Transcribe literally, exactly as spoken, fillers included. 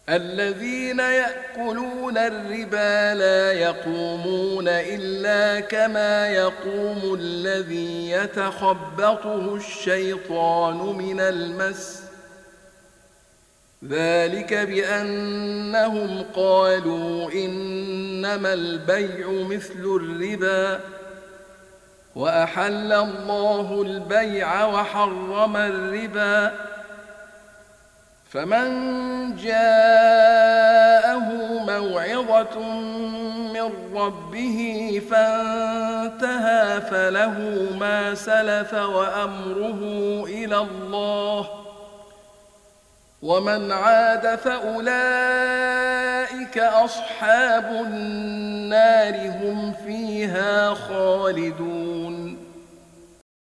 الذين يأكلون الربا لا يقومون إلا كما يقوم الذي يتخبطه الشيطان من المس، ذلك بأنهم قالوا إنما البيع مثل الربا وأحل الله البيع وحرم الربا. فمن جاءه موعظة من ربه فانتهى فله ما سلف وأمره إلى الله، ومن عاد فأولئك أصحاب النار هم فيها خالدون.